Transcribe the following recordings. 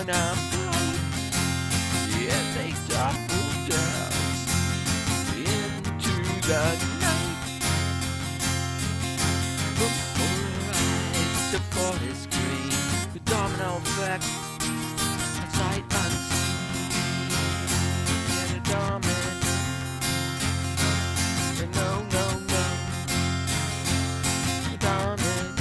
wanna play. Yeah, they topple down into the night. From polarized to forest green, the domino effect, a sight unseen, and a dominant. No, no, no, a dominant.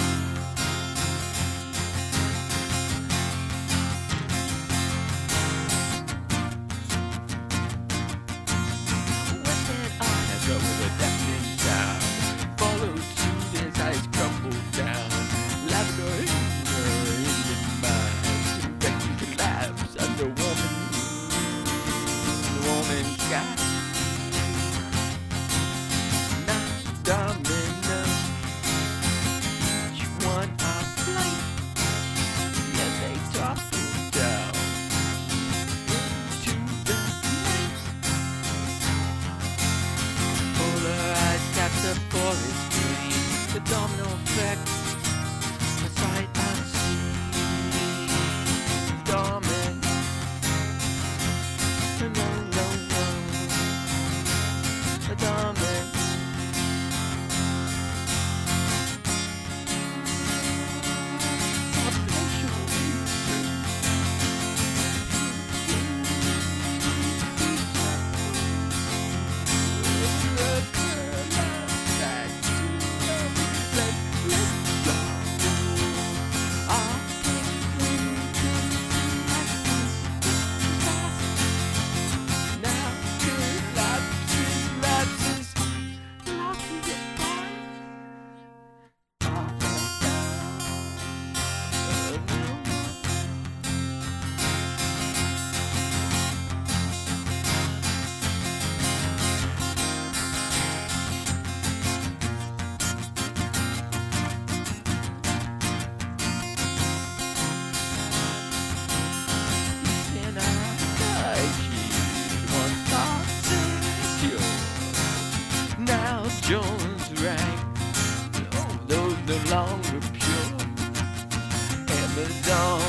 Go with a deafening sound, follow suit as ice crumbles down. Labrador Indian mind, ready to collapse under warming sky. Not dominant, each one a flight. Yeah, they topple down into the night. Polarized taps the forest green, the domino effect, a sight unseen. Dominant, no, no, no, a dominant. Now Jones rank, those no longer pure. Amazon